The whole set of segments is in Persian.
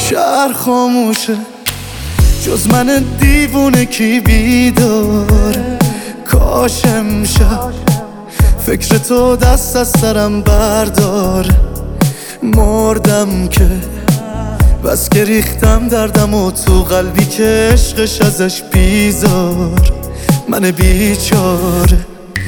شهر خاموشه جز من دیوونه کی بیداره. کاش امشب فکر تو دست از سرم برداره. مردم که بس که ریختم دردم و تو قلبی که عشقش ازش بیزار. من بیچاره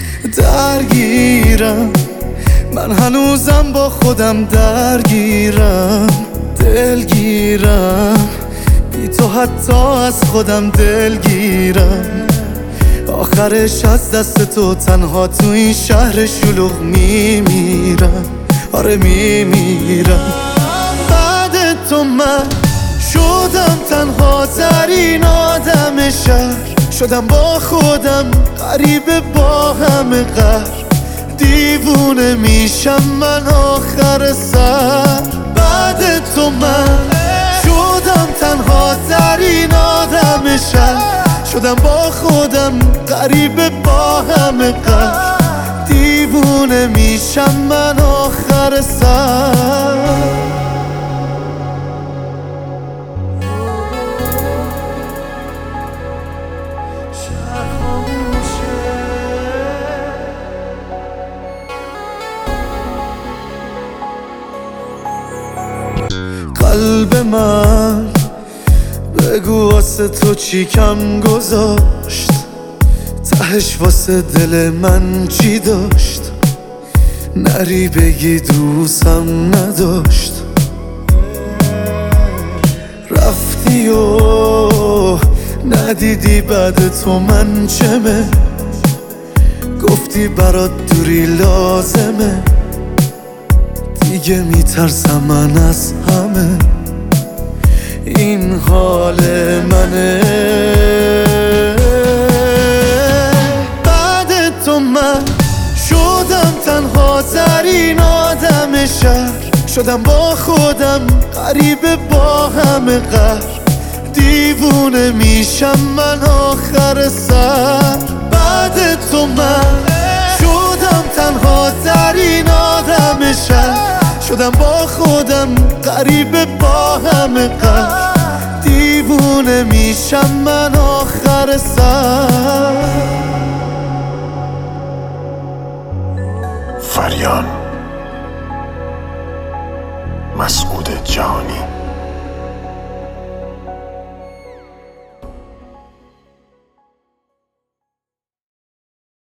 درگیرم، من هنوزم با خودم درگیرم. دلگیرم بی تو حتی از خودم دلگیرم. آخرش از دست تو تنها تو این شهر شلوغ میمیرم. آره میمیرم. بعد تو من شدم تنها ترین آدم شهر. شدم با خودم غریبه با همه قهر. دیوونه میشم من آخر سر. بعد تو من شدم تنها ترین آدم شهر. شدم با خودم غریبه با همه قهر. دیوونه میشم من آخر سر. قلب من بگو واسه تو چی کم گذاشت. تهش واسه دل من چی داشت. نری بگی دوستم نداشت. رفتی و ندیدی بعد تو من چمه. گفتی برات دوری لازمه. دیگه میترسم من از همه. این حال منه. بعد تو من شدم تنها ترین آدم شهر. شدم با خودم غریبه با همه قهر. دیوونه میشم من آخر سر. بعد تو من شدم تنها ترین آدم شهر. شدم با خودم غریبه با همه قهر. دیوونه میشم من آخر سر. فریان مسعود جهانی.